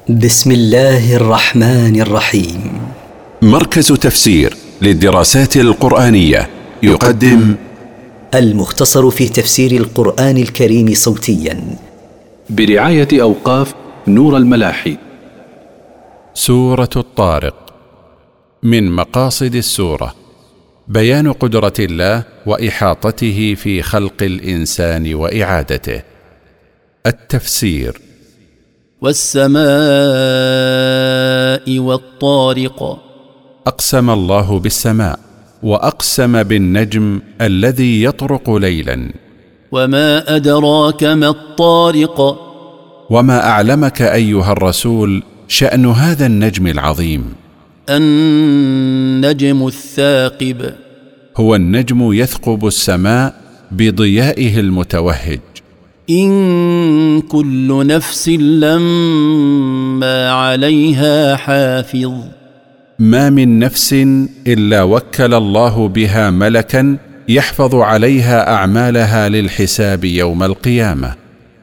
بسم الله الرحمن الرحيم. مركز تفسير للدراسات القرآنية يقدم المختصر في تفسير القرآن الكريم صوتيا برعاية أوقاف نور الملاحي. سورة الطارق. من مقاصد السورة بيان قدرة الله وإحاطته في خلق الإنسان وإعادته. التفسير: والسماء والطارق. أقسم الله بالسماء، وأقسم بالنجم الذي يطرق ليلا. وما أدراك ما الطارق. وما أعلمك أيها الرسول شأن هذا النجم العظيم؟ النجم الثاقب. هو النجم يثقب السماء بضيائه المتوهج. إن كل نفس لما عليها حافظ. ما من نفس إلا وكل الله بها ملكا يحفظ عليها أعمالها للحساب يوم القيامة.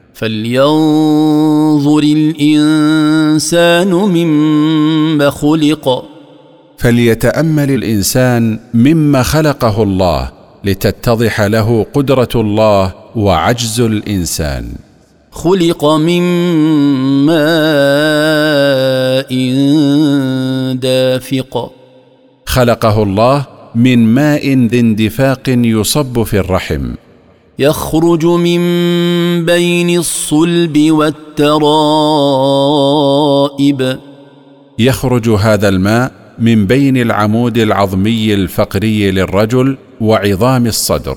فلينظر الإنسان مما خلق. فليتأمل الإنسان مما خلقه الله لتتضح له قدرة الله وعجز الإنسان. خلق من ماء دافق. خلقه الله من ماء ذي اندفاق يصب في الرحم. يخرج من بين الصلب والترائب. يخرج هذا الماء من بين العمود العظمي الفقري للرجل وعظام الصدر.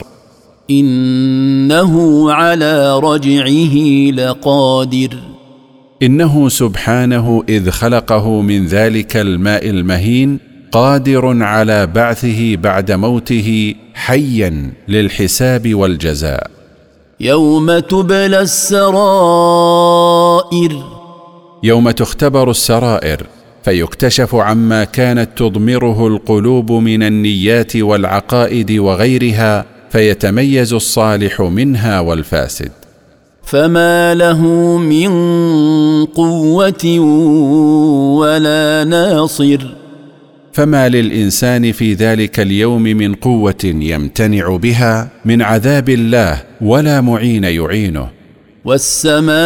إنه على رجعه لقادر. إنه سبحانه إذ خلقه من ذلك الماء المهين قادر على بعثه بعد موته حيا للحساب والجزاء. يوم تبلى السرائر. يوم تختبر السرائر فيكتشف عما كانت تضمره القلوب من النيات والعقائد وغيرها، فيتميز الصالح منها والفاسد. فما له من قوة ولا ناصر. فما للإنسان في ذلك اليوم من قوة يمتنع بها من عذاب الله ولا معين يعينه. والسماء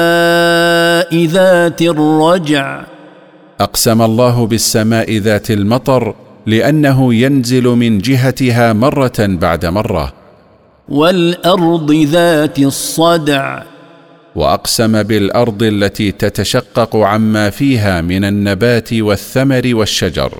ذات الرجع. أقسم الله بالسماء ذات المطر لأنه ينزل من جهتها مرة بعد مرة. والأرض ذات الصدع. وأقسم بالأرض التي تتشقق عما فيها من النبات والثمر والشجر.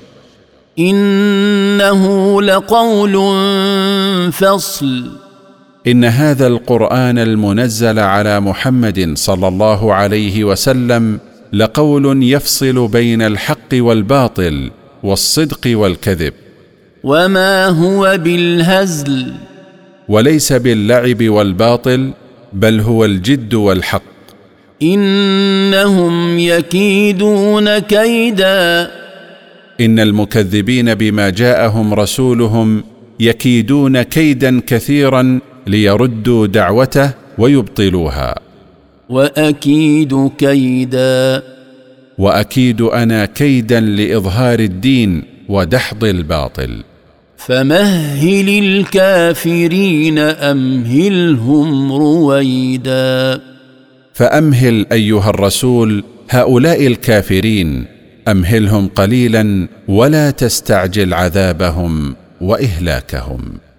إنه لقول فصل. إن هذا القرآن المنزل على محمد صلى الله عليه وسلم لقول يفصل بين الحق والباطل والصدق والكذب. وما هو بالهزل. وليس باللعب والباطل، بل هو الجد والحق. إنهم يكيدون كيدا. إن المكذبين بما جاءهم رسولهم يكيدون كيدا كثيرا ليردوا دعوته ويبطلوها. وأكيد كيدا. وأكيد أنا كيدا لإظهار الدين ودحض الباطل. فمهل الكافرين أمهلهم رويدا. فأمهل أيها الرسول هؤلاء الكافرين، أمهلهم قليلا ولا تستعجل عذابهم وإهلاكهم.